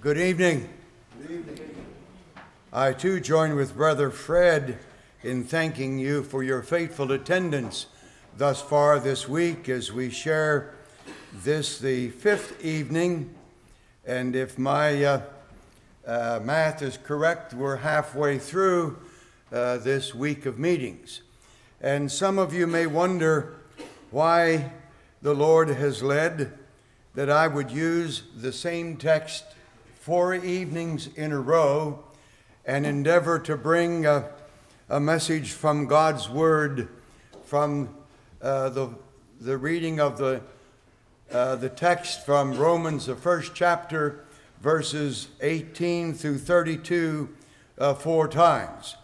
Good evening. Good evening. I too join with Brother Fred in thanking you for your faithful attendance thus far this week as we share this, the fifth evening. And if my math is correct, we're halfway through this week of meetings. And some of you may wonder why the Lord has led that I would use the same text 4 evenings in a row and endeavor to bring a message from God's Word, from the reading of the text from Romans, the first chapter, verses 18 through 32, 4 times.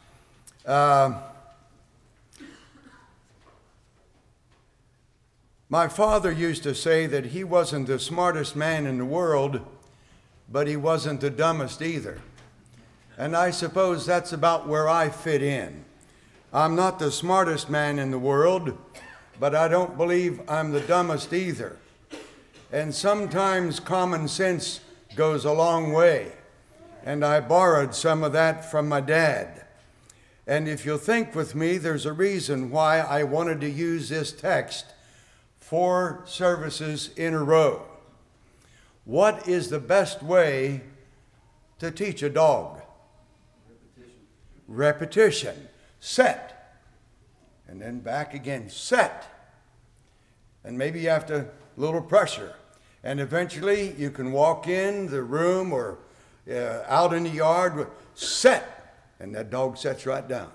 My father used to say that he wasn't the smartest man in the world, but he wasn't the dumbest either. And I suppose that's about where I fit in. I'm not the smartest man in the world, but I don't believe I'm the dumbest either. And sometimes common sense goes a long way. And I borrowed some of that from my dad. And if you'll think with me, there's a reason why I wanted to use this text 4 services in a row. What is the best way to teach a dog? Repetition. Set. And then back again. Set. And maybe you have to little pressure. And eventually you can walk in the room or out in the yard with set. And that dog sets right down.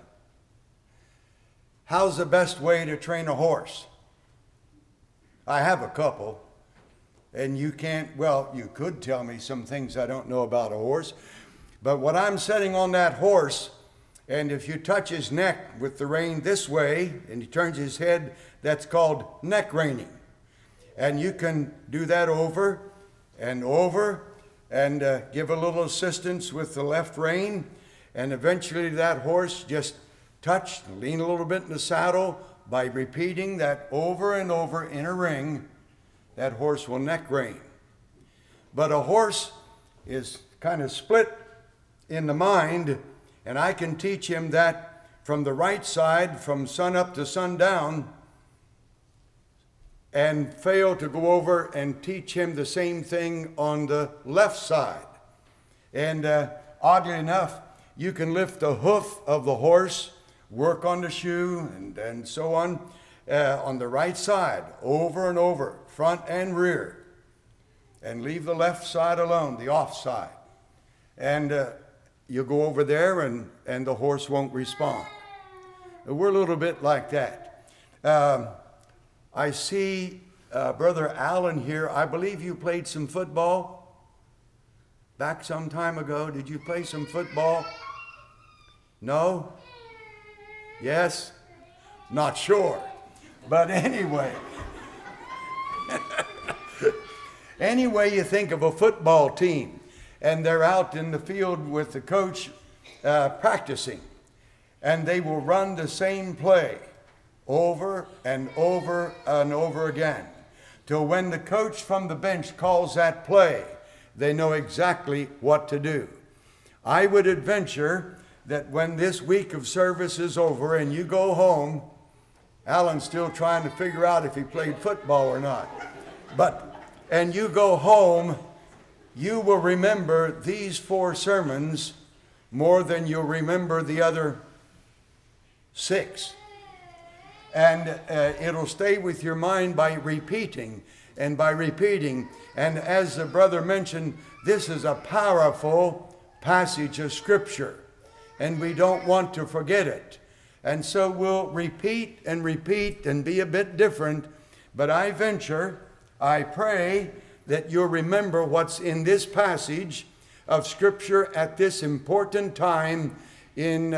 How's the best way to train a horse? I have a couple. And you could tell me some things I don't know about a horse. But when I'm sitting on that horse, and if you touch his neck with the rein this way, and he turns his head, that's called neck reining. And you can do that over, and give a little assistance with the left rein. And eventually that horse just touch, lean a little bit in the saddle by repeating that over and over in a ring. That horse will neck rein. But a horse is kind of split in the mind, and I can teach him that from the right side, from sun up to sundown, and fail to go over and teach him the same thing on the left side. And oddly enough, you can lift the hoof of the horse, work on the shoe, and so on the right side, over and over, front and rear, and leave the left side alone, the off side. And you go over there and the horse won't respond. We're a little bit like that. I see Brother Allen here. I believe you played some football back some time ago. Did you play some football? No? Yes? Not sure. But anyway. Anyway, you think of a football team, and they're out in the field with the coach practicing, and they will run the same play over and over and over again, till when the coach from the bench calls that play, they know exactly what to do. I would adventure that when this week of service is over and you go home, Alan's still trying to figure out if he played football or not, and you go home, you will remember these 4 sermons more than you'll remember the other 6. And it'll stay with your mind by repeating. And as the brother mentioned, this is a powerful passage of Scripture, and we don't want to forget it. And so we'll repeat and be a bit different, but I pray that you'll remember what's in this passage of Scripture at this important time in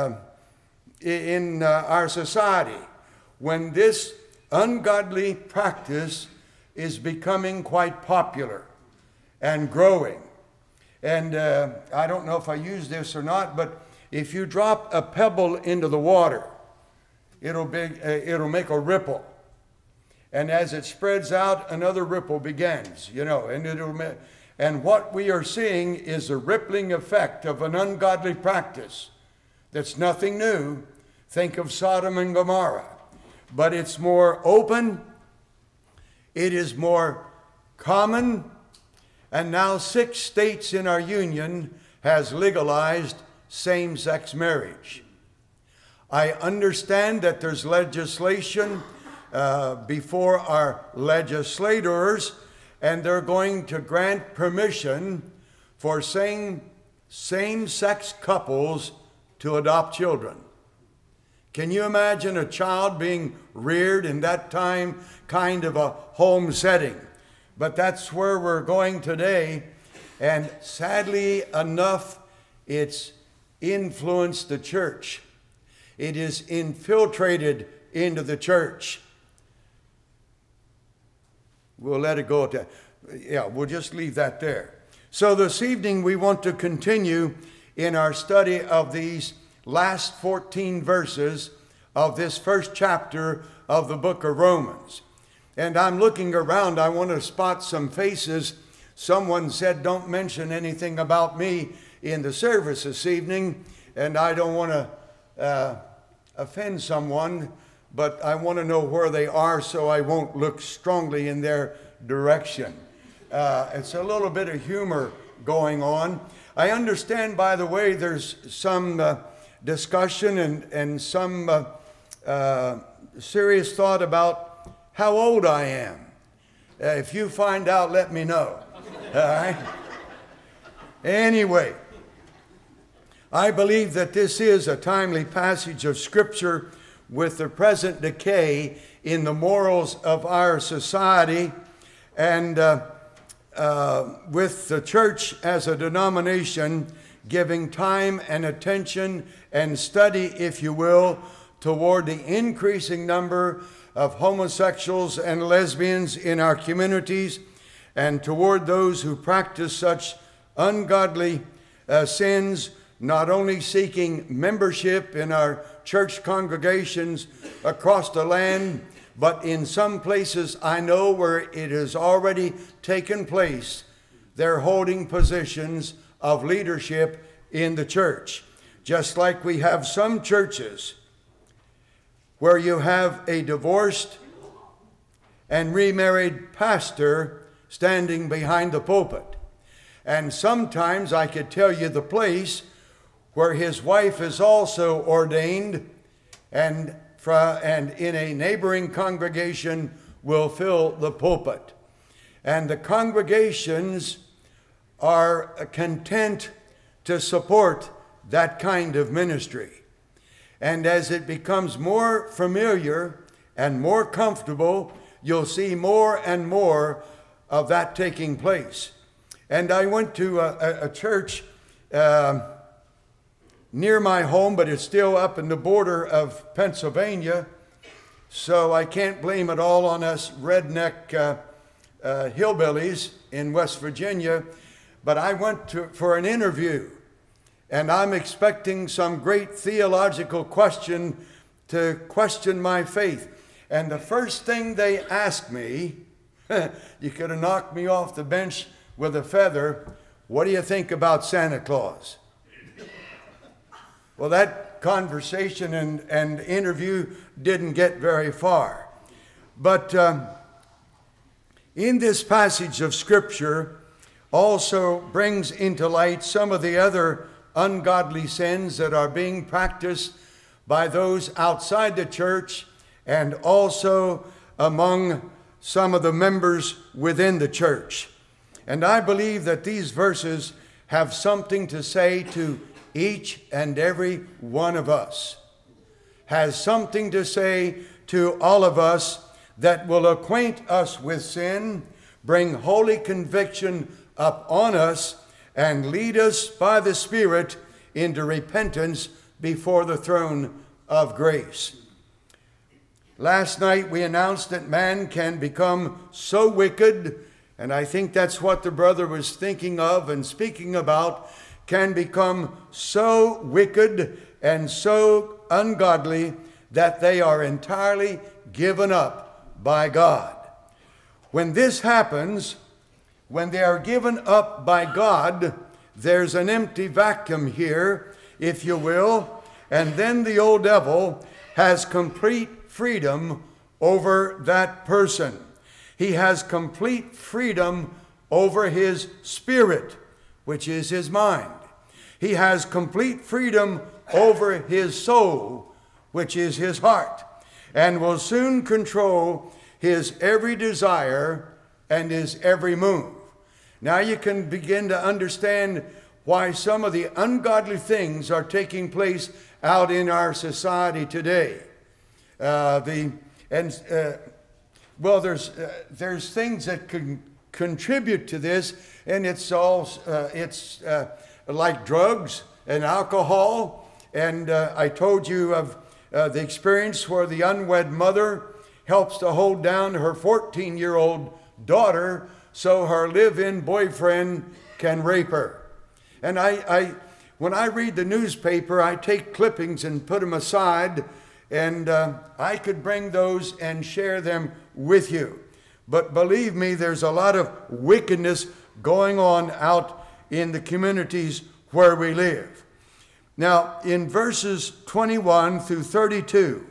our society, when this ungodly practice is becoming quite popular and growing. And I don't know if I use this or not, but if you drop a pebble into the water, it'll make a ripple. And as it spreads out, another ripple begins, and And what we are seeing is a rippling effect of an ungodly practice that's nothing new. Think of Sodom and Gomorrah. But it's more open, it is more common, and now 6 states in our union has legalized same-sex marriage. I understand that there's legislation before our legislators, and they're going to grant permission for same-sex couples to adopt children. Can you imagine a child being reared in that time, kind of a home setting? But that's where we're going today, and sadly enough, it's influenced the church. It is infiltrated into the church. We'll let it go at that. Yeah, we'll just leave that there. So this evening we want to continue in our study of these last 14 verses of this first chapter of the book of Romans. And I'm looking around, I want to spot some faces. Someone said, don't mention anything about me in the service this evening, and I don't want to offend someone, but I want to know where they are so I won't look strongly in their direction. It's a little bit of humor going on. I understand, by the way, there's some discussion and some serious thought about how old I am. If you find out, let me know. All right? Anyway, I believe that this is a timely passage of Scripture with the present decay in the morals of our society, and with the church as a denomination giving time and attention and study, if you will, toward the increasing number of homosexuals and lesbians in our communities, and toward those who practice such ungodly sins, not only seeking membership in our church congregations across the land, but in some places I know where it has already taken place, they're holding positions of leadership in the church. Just like we have some churches where you have a divorced and remarried pastor standing behind the pulpit. And sometimes I could tell you the place where his wife is also ordained and in a neighboring congregation will fill the pulpit. And the congregations are content to support that kind of ministry. And as it becomes more familiar and more comfortable, you'll see more and more of that taking place. And I went to a church near my home, but it's still up in the border of Pennsylvania, so I can't blame it all on us redneck hillbillies in West Virginia. But I went for an interview, and I'm expecting some great theological question to question my faith. And the first thing they asked me, you could have knocked me off the bench with a feather, what do you think about Santa Claus? Well, that conversation and interview didn't get very far. But in this passage of Scripture also brings into light some of the other ungodly sins that are being practiced by those outside the church and also among some of the members within the church. And I believe that these verses have something to say to each and every one of us, has something to say to all of us that will acquaint us with sin, bring holy conviction up on us, and lead us by the Spirit into repentance before the throne of grace. Last night we announced that man can become so wicked, and I think that's what the brother was thinking of and speaking about, can become so wicked and so ungodly that they are entirely given up by God. When this happens, when they are given up by God, there's an empty vacuum here, if you will, and then the old devil has complete freedom over that person. He has complete freedom over his spirit, which is his mind. He has complete freedom over his soul, which is his heart, and will soon control his every desire and his every move. Now you can begin to understand why some of the ungodly things are taking place out in our society today. There's things that can contribute to this, and it's like drugs and alcohol. And I told you of the experience where the unwed mother helps to hold down her 14-year-old daughter so her live-in boyfriend can rape her. And when I read the newspaper, I take clippings and put them aside, and I could bring those and share them with you. But believe me, there's a lot of wickedness going on out in the communities where we live. Now, in verses 21 through 32,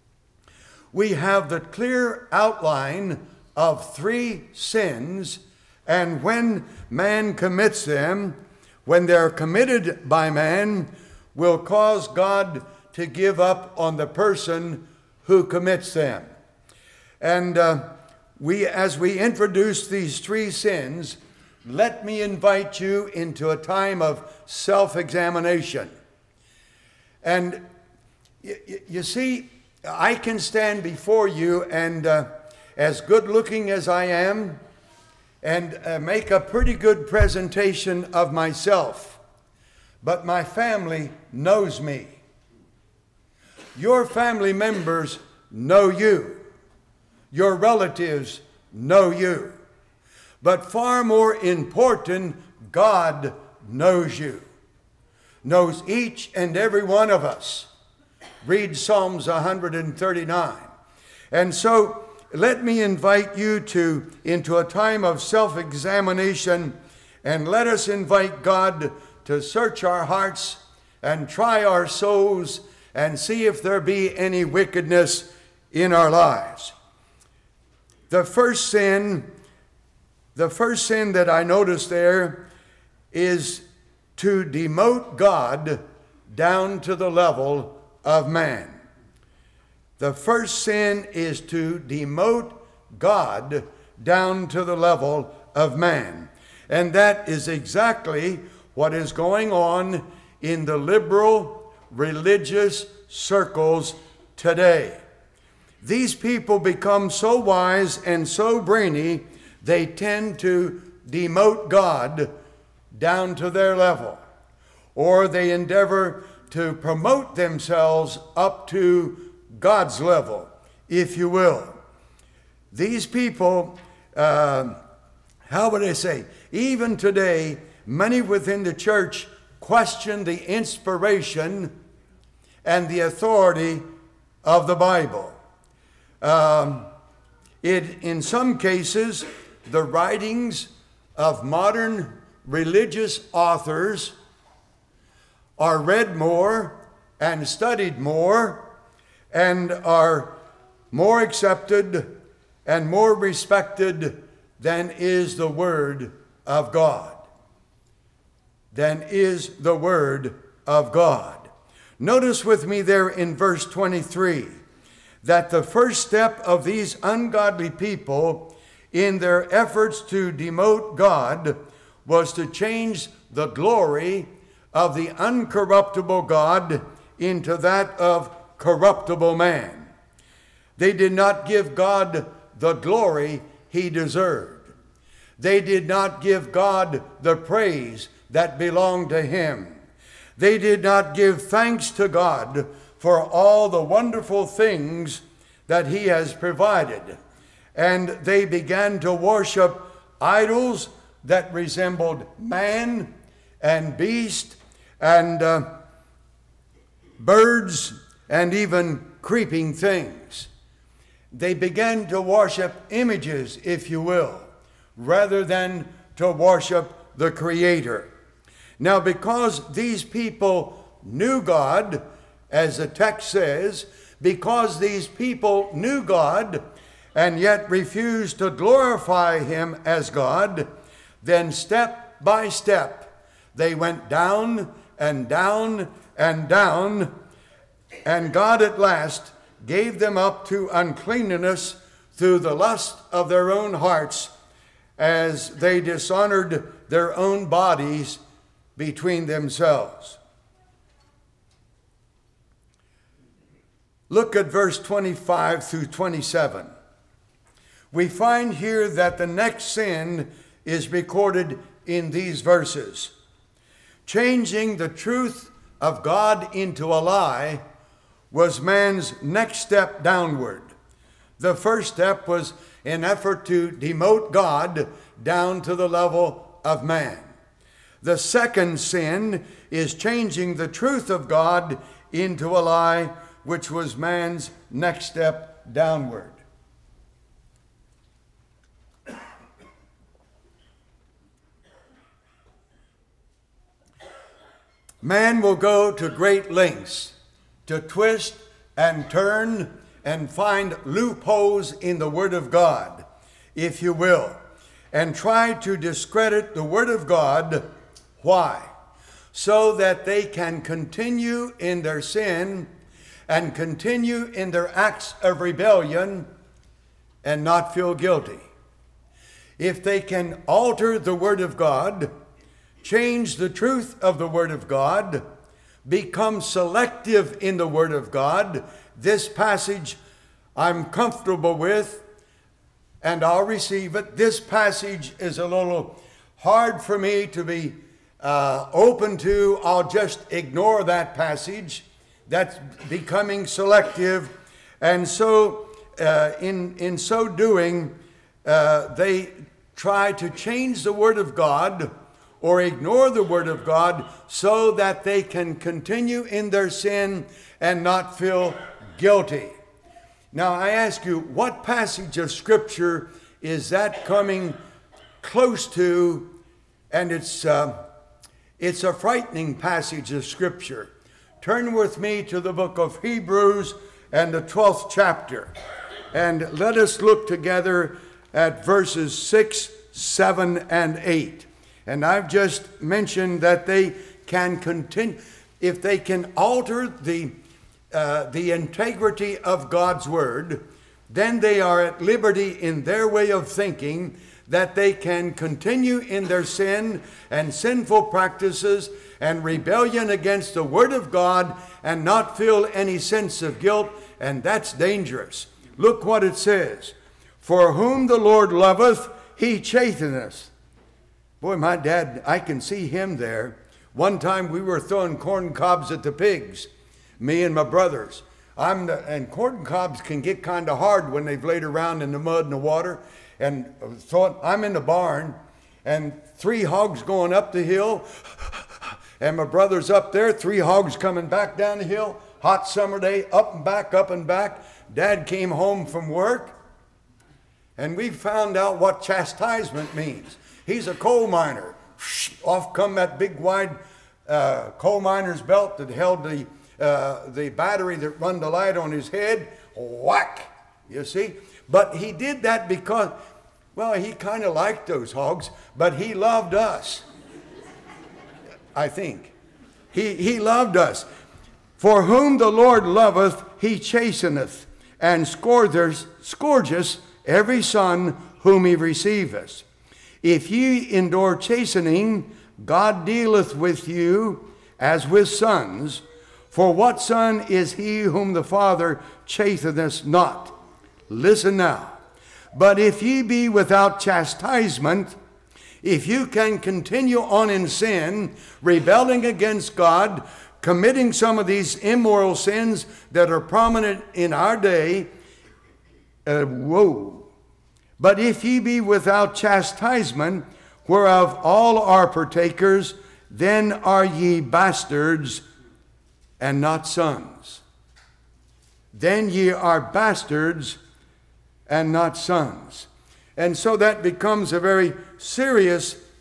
we have the clear outline of 3 sins, and when man commits them, when they're committed by man, will cause God to give up on the person who commits them. And as we introduce these 3 sins, let me invite you into a time of self-examination. And you see, I can stand before you and as good looking as I am and make a pretty good presentation of myself. But my family knows me. Your family members know you. Your relatives know you. But far more important, God knows you. Knows each and every one of us. Read Psalms 139. And so let me invite you into a time of self-examination, and let us invite God to search our hearts and try our souls and see if there be any wickedness in our lives. The first sin that I noticed there is to demote God down to the level of man. The first sin is to demote God down to the level of man. And that is exactly what is going on in the liberal religious circles today. These people become so wise and so brainy, they tend to demote God down to their level. Or they endeavor to promote themselves up to God's level, if you will. These people, how would I say, even today, many within the church question the inspiration and the authority of the Bible. In some cases, the writings of modern religious authors are read more and studied more and are more accepted and more respected than is the Word of God. Notice with me there in verse 23 that the first step of these ungodly people in their efforts to demote God was to change the glory of the uncorruptible God into that of corruptible man. They did not give God the glory he deserved. They did not give God the praise that belonged to him. They did not give thanks to God for all the wonderful things that he has provided. And they began to worship idols that resembled man and beast and birds and even creeping things. They began to worship images, if you will, rather than to worship the Creator. Now, because these people knew God, as the text says, because these people knew God and yet refused to glorify Him as God, then step by step they went down and down and down, and God at last gave them up to uncleanness through the lust of their own hearts, as they dishonored their own bodies between themselves. Look at verse 25 through 27. We find here that the next sin is recorded in these verses. Changing the truth of God into a lie was man's next step downward. The first step was an effort to demote God down to the level of man. The second sin is changing the truth of God into a lie, which was man's next step downward. Man will go to great lengths to twist and turn and find loopholes in the Word of God, if you will, and try to discredit the Word of God. Why? So that they can continue in their sin and continue in their acts of rebellion and not feel guilty. If they can alter the Word of God, change the truth of the Word of God, become selective in the Word of God, this passage I'm comfortable with and I'll receive it. This passage is a little hard for me to be open to. I'll just ignore that passage. That's becoming selective. And so in so doing, they try to change the Word of God or ignore the Word of God so that they can continue in their sin and not feel guilty. Now I ask you, what passage of Scripture is that coming close to? And it's a frightening passage of Scripture. Turn with me to the book of Hebrews and the 12th chapter. And let us look together at verses 6, 7, and 8. And I've just mentioned that they can continue, if they can alter the integrity of God's Word, then they are at liberty in their way of thinking that they can continue in their sin and sinful practices and rebellion against the Word of God and not feel any sense of guilt, and that's dangerous. Look what it says. For whom the Lord loveth, He chasteneth. Boy, my dad, I can see him there. One time we were throwing corn cobs at the pigs, me and my brothers. And corn cobs can get kind of hard when they've laid around in the mud and the water. And I'm in the barn, and 3 hogs going up the hill, and my brother's up there, 3 hogs coming back down the hill, hot summer day, up and back, up and back. Dad came home from work, and we found out what chastisement means. He's a coal miner. Off come that big wide coal miner's belt that held the battery that run the light on his head. Whack, you see. But he did that because, well, he kind of liked those hogs, but he loved us. I think. He loved us. For whom the Lord loveth, He chasteneth, and scourgeth every son whom He receiveth. If ye endure chastening, God dealeth with you as with sons. For what son is he whom the Father chasteneth not? Listen now. But if ye be without chastisement, if you can continue on in sin, rebelling against God, committing some of these immoral sins that are prominent in our day, But if ye be without chastisement, whereof all are partakers, then are ye bastards and not sons. Then ye are bastards and not sons. And so that becomes a very serious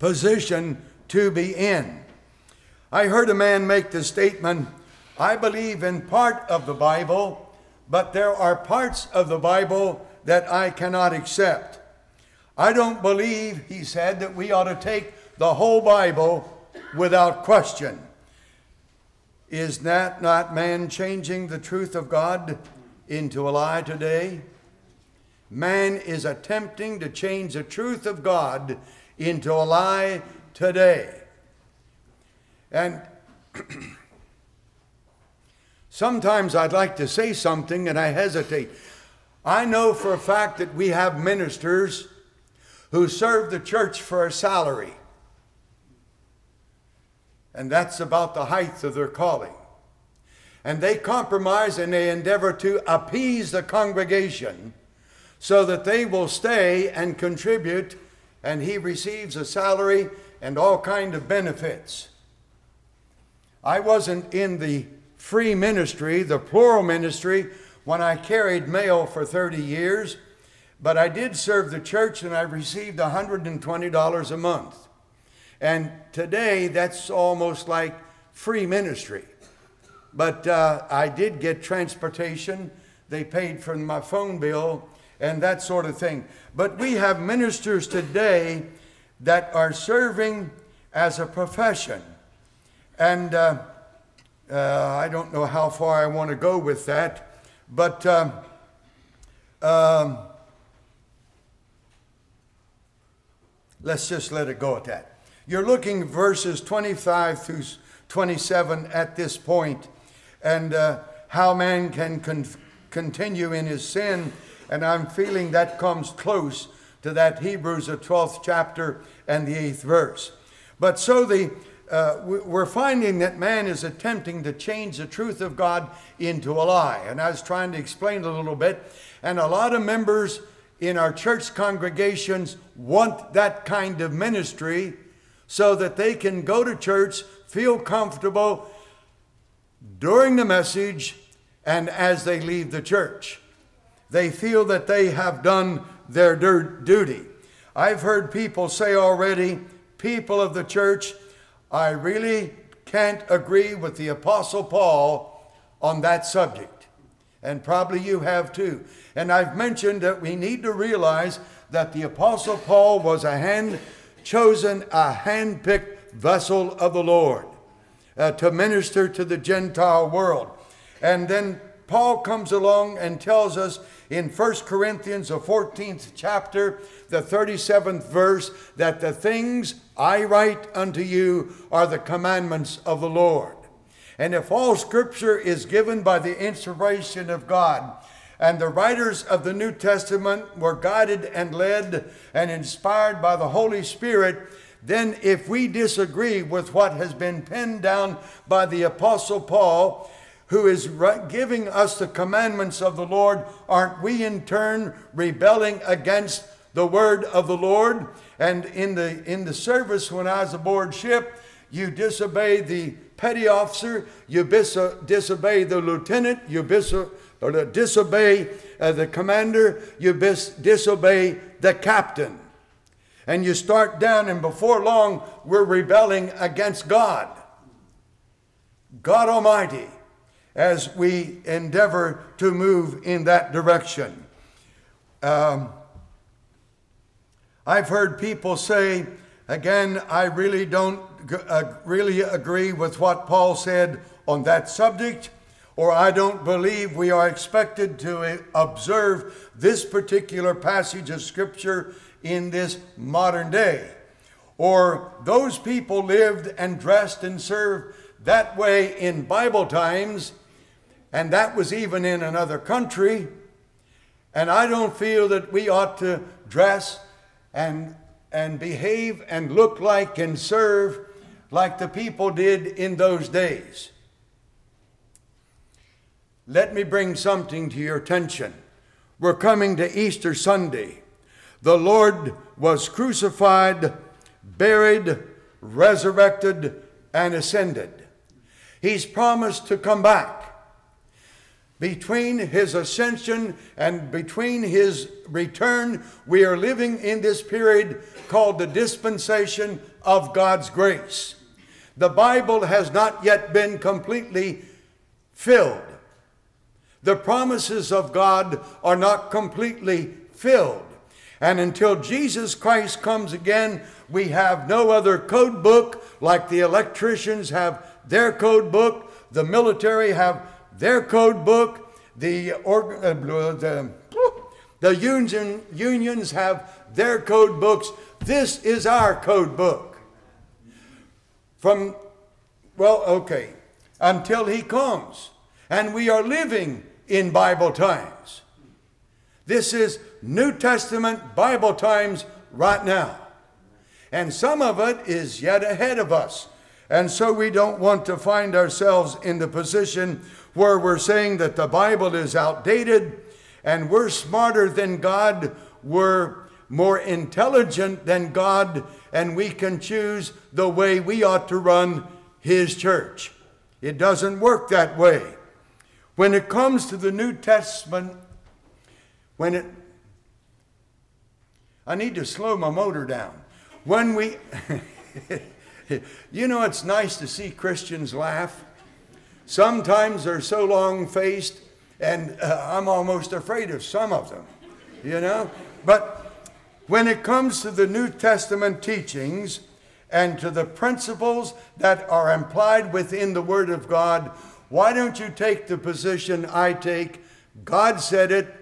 position to be in. I heard a man make the statement, I believe in part of the Bible, but there are parts of the Bible that I cannot accept. I don't believe, he said, that we ought to take the whole Bible without question. Is that not man changing the truth of God into a lie today? Man is attempting to change the truth of God into a lie today. And sometimes I'd like to say something and I hesitate. I know for a fact that we have ministers who serve the church for a salary. And that's about the height of their calling. And they compromise and they endeavor to appease the congregation so that they will stay and contribute, and he receives a salary and all kind of benefits. I wasn't in the free ministry, the plural ministry, when I carried mail for 30 years, but I did serve the church and I received $120 a month. And today that's almost like free ministry. But I did get transportation. They paid for my phone bill and that sort of thing. But we have ministers today that are serving as a profession. And I don't know how far I want to go with that, but let's just let it go at that. You're looking verses 25 through 27 at this point, and how man can continue in his sin. And I'm feeling that comes close to that Hebrews, the 12th chapter and the 8th verse. But so we're finding that man is attempting to change the truth of God into a lie. And I was trying to explain a little bit. And a lot of members in our church congregations want that kind of ministry so that they can go to church, feel comfortable during the message and as they leave the church. They feel that they have done their duty. I've heard people say already, people of the church, I really can't agree with the Apostle Paul on that subject. And probably you have too. And I've mentioned that we need to realize that the Apostle Paul was a hand-picked vessel of the Lord to minister to the Gentile world. And then Paul comes along and tells us in 1 Corinthians, the 14th chapter, the 37th verse, that the things I write unto you are the commandments of the Lord. And if all Scripture is given by the inspiration of God, and the writers of the New Testament were guided and led and inspired by the Holy Spirit, then if we disagree with what has been penned down by the Apostle Paul, who is giving us the commandments of the Lord, aren't we in turn rebelling against the word of the Lord? And in the service when I was aboard ship, you disobey the petty officer, you disobey the lieutenant, you disobey the commander, you disobey the captain. And you start down, and before long, we're rebelling against God. God Almighty, as we endeavor to move in that direction. I've heard people say, again, I really don't really agree with what Paul said on that subject, or I don't believe we are expected to observe this particular passage of Scripture in this modern day. Or those people lived and dressed and served that way in Bible times, and that was even in another country. And I don't feel that we ought to dress and behave and look like and serve like the people did in those days. Let me bring something to your attention. We're coming to Easter Sunday. The Lord was crucified, buried, resurrected, and ascended. He's promised to come back. Between his ascension and between his return, we are living in this period called the dispensation of God's grace. The Bible has not yet been completely filled. The promises of God are not completely filled. And until Jesus Christ comes again, we have no other code book like the electricians have their code book, the military have their code book, the unions have their code books. This is our code book. Until he comes. And we are living in Bible times. This is New Testament Bible times right now. And some of it is yet ahead of us. And so we don't want to find ourselves in the position where we're saying that the Bible is outdated and we're smarter than God, we're more intelligent than God, and we can choose the way we ought to run his church. It doesn't work that way. When it comes to the New Testament, I need to slow my motor down. It's nice to see Christians laugh. Sometimes they're so long-faced, and I'm almost afraid of some of them, But when it comes to the New Testament teachings and to the principles that are implied within the Word of God, why don't you take the position I take? God said it.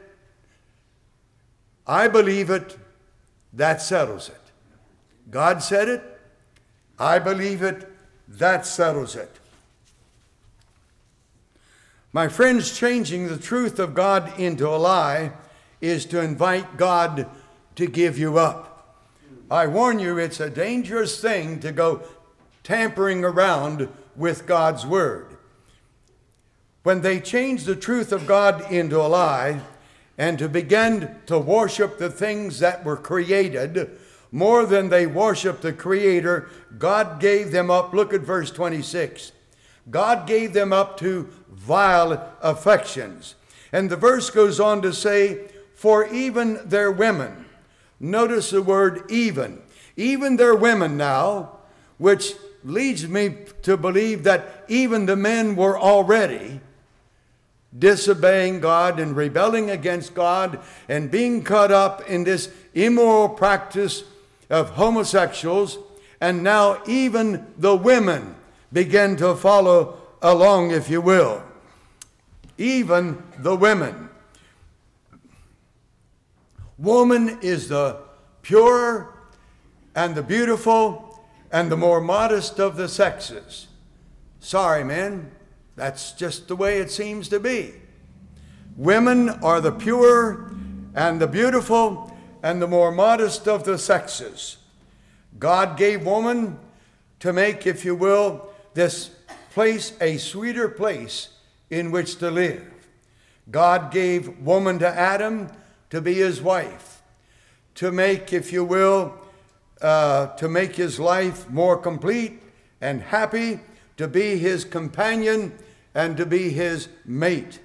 I believe it. That settles it. God said it. I believe it. That settles it. My friends, changing the truth of God into a lie is to invite God to give you up. I warn you, it's a dangerous thing to go tampering around with God's Word. When they change the truth of God into a lie and to begin to worship the things that were created more than they worship the Creator, God gave them up. Look at verse 26. God gave them up to vile affections. And the verse goes on to say, for even their women, notice the word even their women now, which leads me to believe that even the men were already disobeying God and rebelling against God and being caught up in this immoral practice of homosexuals. And now even the women begin to follow along, if you will. Even the women. Woman is the pure and the beautiful and the more modest of the sexes. Sorry, men. That's just the way it seems to be. Women are the pure and the beautiful and the more modest of the sexes. God gave woman to make, if you will, this place a sweeter place in which to live. God gave woman to Adam to be his wife, to make, if you will, to make his life more complete and happy, to be his companion and to be his mate.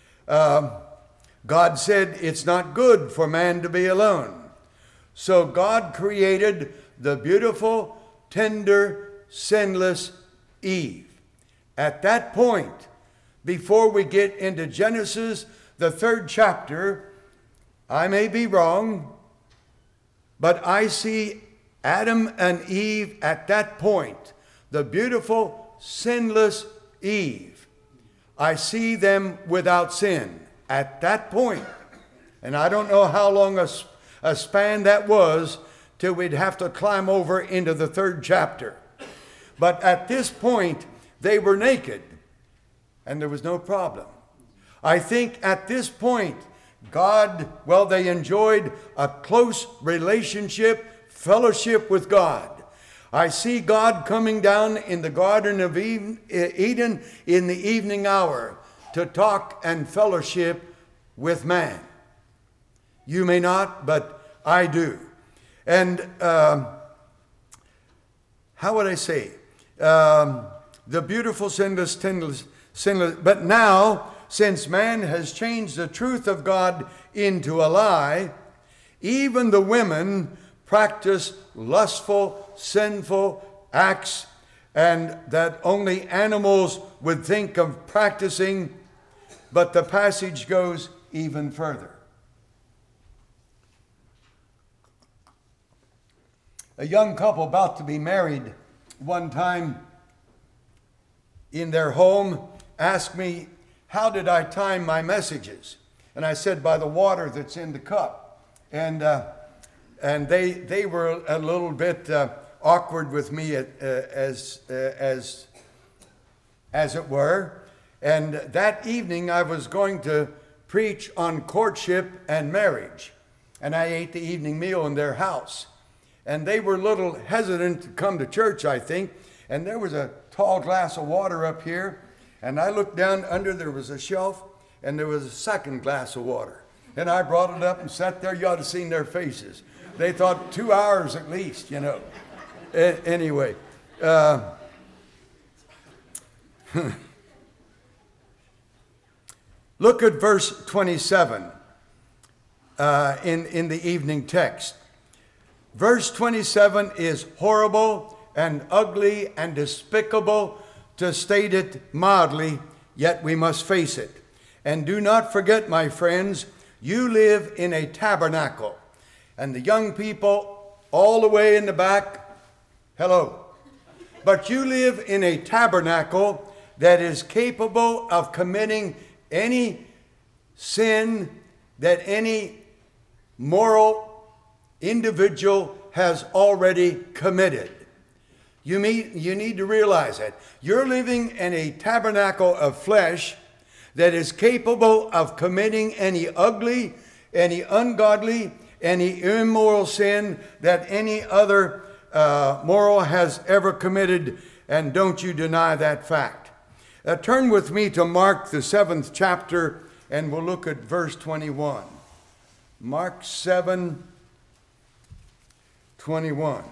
God said it's not good for man to be alone. So God created the beautiful, tender, sinless Eve. At that point, before we get into Genesis, the 3rd chapter, I may be wrong, but I see Adam and Eve at that point, the beautiful, sinless Eve. I see them without sin at that point. And I don't know how long a span that was till we'd have to climb over into the 3rd chapter. But at this point, they were naked, and there was no problem. I think at this point, they enjoyed a close relationship, fellowship with God. I see God coming down in the Garden of Eden in the evening hour to talk and fellowship with man. You may not, but I do. And how would I say? The beautiful, sinless, but now since man has changed the truth of God into a lie, even the women practice lustful, sinful acts, and that only animals would think of practicing. But the passage goes even further. A young couple about to be married one time in their home asked me, how did I time my messages? And I said, by the water that's in the cup. And they were a little bit awkward with me as it were. And that evening I was going to preach on courtship and marriage. And I ate the evening meal in their house. And they were a little hesitant to come to church, I think. And there was a tall glass of water up here. And I looked down under, there was a shelf, and there was a second glass of water. And I brought it up and sat there. You ought to have seen their faces. They thought 2 hours at least, you know. Anyway. Look at verse 27 in the evening text. Verse 27 is horrible and ugly and despicable, to state it mildly, yet we must face it. And do not forget, my friends, you live in a tabernacle. And the young people all the way in the back, hello. But you live in a tabernacle that is capable of committing any sin that any moral individual has already committed. You need to realize that. You're living in a tabernacle of flesh that is capable of committing any ugly, any ungodly, any immoral sin that any other moral has ever committed, and don't you deny that fact. Turn with me to Mark, the 7th chapter, and we'll look at verse 21. Mark 7:21.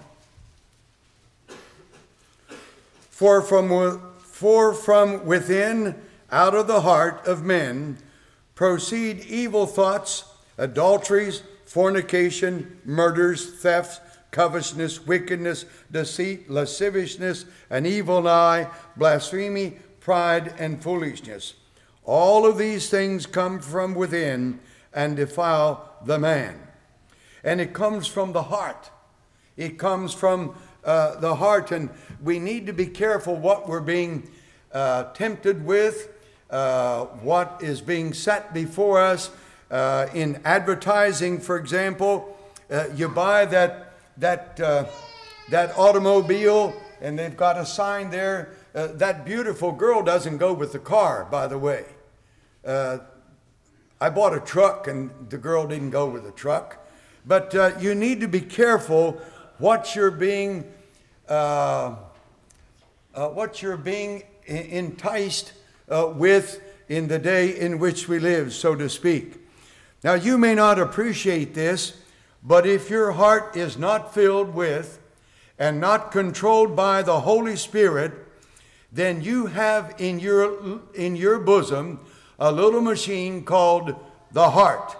For from within, out of the heart of men, proceed evil thoughts, adulteries, fornication, murders, thefts, covetousness, wickedness, deceit, lasciviousness, an evil eye, blasphemy, pride, and foolishness. All of these things come from within and defile the man. And it comes from the heart. It comes from the heart, and we need to be careful what we're being tempted with, what is being set before us. In advertising, for example, you buy that automobile, and they've got a sign there. That beautiful girl doesn't go with the car, by the way. I bought a truck, and the girl didn't go with the truck. But you need to be careful what you're being enticed with in the day in which we live, so to speak. Now, you may not appreciate this, but if your heart is not filled with and not controlled by the Holy Spirit, then you have in your bosom a little machine called the heart,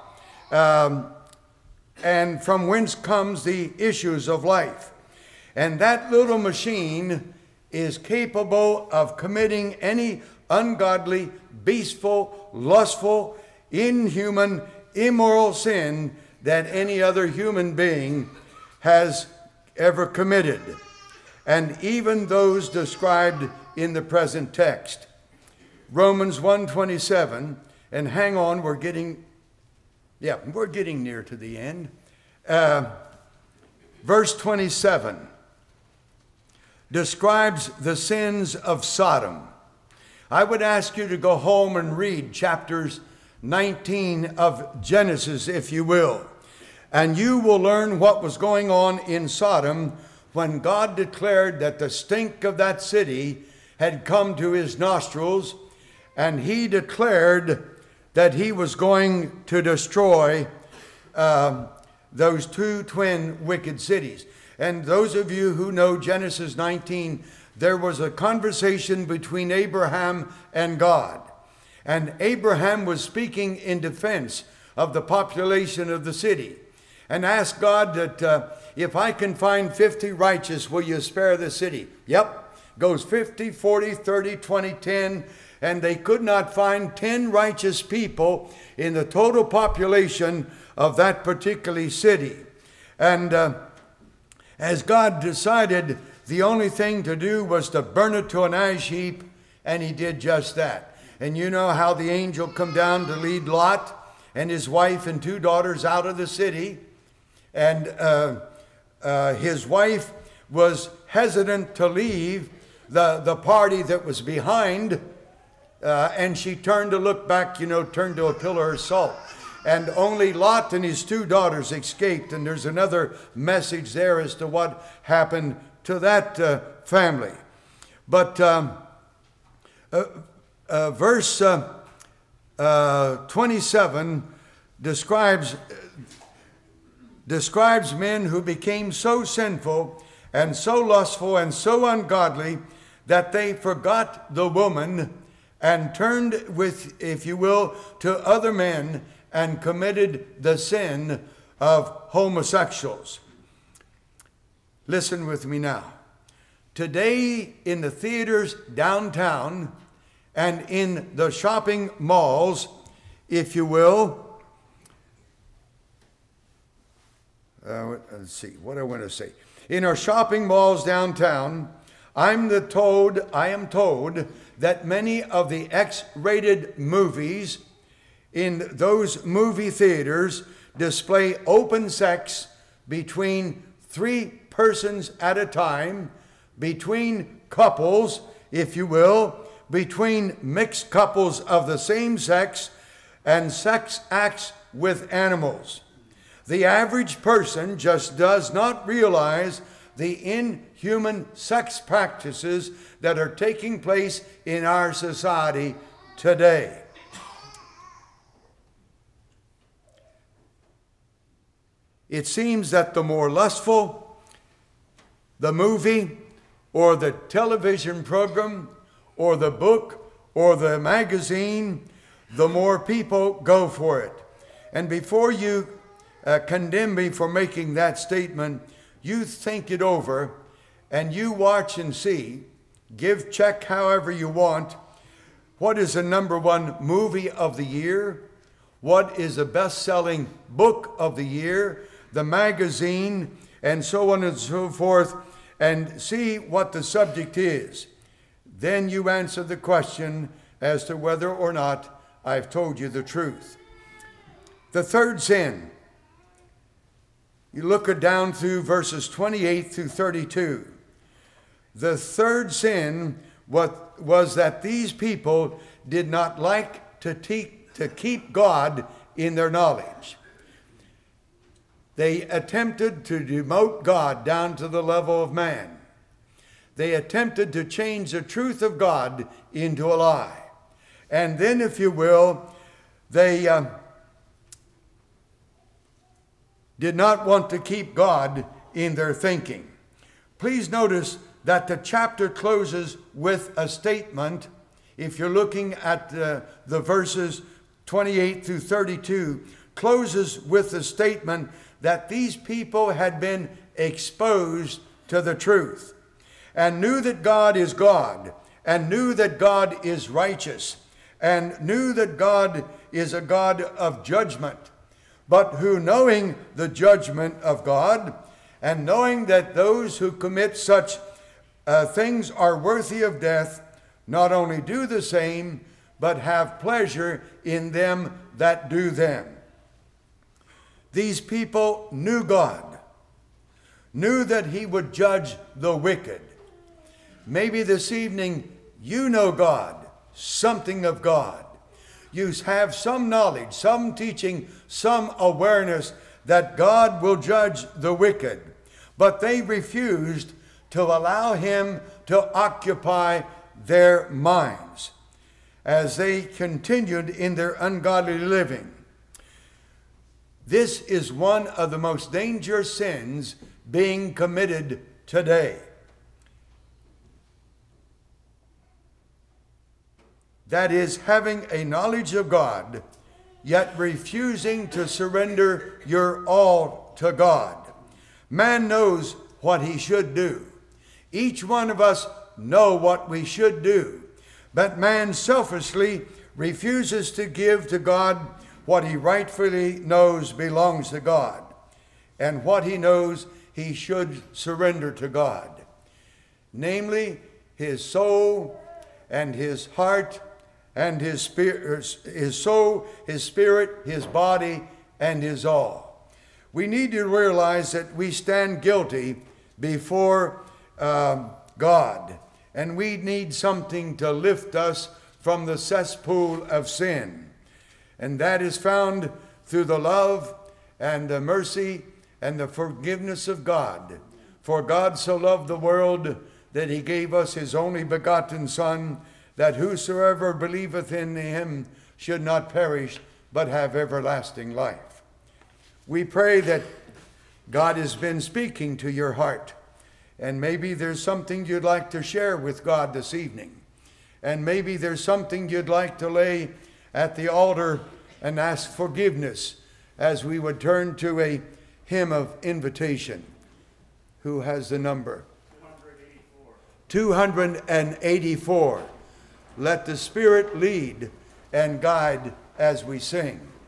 and from whence comes the issues of life. And that little machine is capable of committing any ungodly, beastful, lustful, inhuman, immoral sin that any other human being has ever committed, and even those described in the present text. Romans 1:27, and hang on, we're getting near to the end. Verse 27 describes the sins of Sodom. I would ask you to go home and read chapters 19 of Genesis, if you will. And you will learn what was going on in Sodom when God declared that the stink of that city had come to his nostrils, and he declared that he was going to destroy those two twin wicked cities. And those of you who know Genesis 19, there was a conversation between Abraham and God. And Abraham was speaking in defense of the population of the city and asked God that if I can find 50 righteous, will you spare the city? Yep. Goes 50, 40, 30, 20, 10. And they could not find 10 righteous people in the total population of that particular city. And as God decided, the only thing to do was to burn it to an ash heap, and he did just that. And you know how the angel come down to lead Lot and his wife and 2 daughters out of the city. And his wife was hesitant to leave the party that was behind. And she turned to look back, turned to a pillar of salt. And only Lot and his 2 daughters escaped. And there's another message there as to what happened to that family. But verse 27 describes men who became so sinful and so lustful and so ungodly that they forgot the woman and turned with, if you will, to other men and committed the sin of homosexuals. Listen with me now. Today in the theaters downtown and in the shopping malls, if you will, let's see what I want to say. In our shopping malls downtown, I am told that many of the X-rated movies in those movie theaters display open sex between 3 persons at a time, between couples, if you will, between mixed couples of the same sex, and sex acts with animals. The average person just does not realize the inhuman sex practices that are taking place in our society today. It seems that the more lustful the movie or the television program or the book or the magazine, the more people go for it. And before you condemn me for making that statement, you think it over and you watch and see, check however you want, what is the #1 movie of the year, what is the best-selling book of the year, the magazine, and so on and so forth, and see what the subject is. Then you answer the question as to whether or not I've told you the truth. The third sin, you look it down through verses 28 through 32. The third sin was that these people did not like to keep God in their knowledge. They attempted to demote God down to the level of man. They attempted to change the truth of God into a lie. And then, if you will, they did not want to keep God in their thinking. Please notice that the chapter closes with a statement. If you're looking at the verses 28 through 32, closes with the statement that these people had been exposed to the truth and knew that God is God and knew that God is righteous and knew that God is a God of judgment, but who, knowing the judgment of God and knowing that those who commit such things are worthy of death, not only do the same, but have pleasure in them that do them. These people knew God, knew that he would judge the wicked. Maybe this evening you know God, something of God. You have some knowledge, some teaching, some awareness that God will judge the wicked. But they refused to allow him to occupy their minds as they continued in their ungodly living. This is one of the most dangerous sins being committed today. that is, having a knowledge of God, yet refusing to surrender your all to God. Man knows what he should do. Each one of us know what we should do, but man selfishly refuses to give to God what he rightfully knows belongs to God, and what he knows he should surrender to God, namely his soul and his heart and his spirit, his soul, his spirit, his body, and his all. We need to realize that we stand guilty before God, and we need something to lift us from the cesspool of sin. And that is found through the love and the mercy and the forgiveness of God. For God so loved the world that he gave us his only begotten Son, that whosoever believeth in him should not perish, but have everlasting life. We pray that God has been speaking to your heart, and maybe there's something you'd like to share with God this evening. And maybe there's something you'd like to lay at the altar and ask forgiveness as we would turn to a hymn of invitation. Who has the number? 284. Let the Spirit lead and guide as we sing.